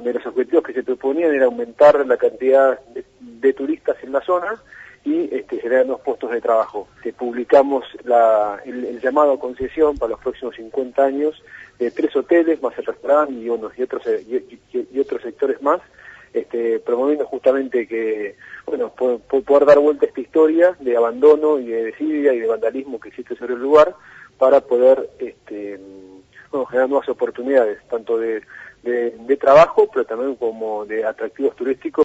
donde los objetivos que se proponían era aumentar la cantidad de turistas en la zona y generar nuevos puestos de trabajo. Publicamos el llamado a concesión para los próximos 50 años de 3 hoteles, más el restaurante y otros sectores más, promoviendo justamente que, bueno, poder dar vuelta a esta historia de abandono y de desidia y de vandalismo que existe sobre el lugar para poder generar nuevas oportunidades, tanto de trabajo, pero también como de atractivos turísticos.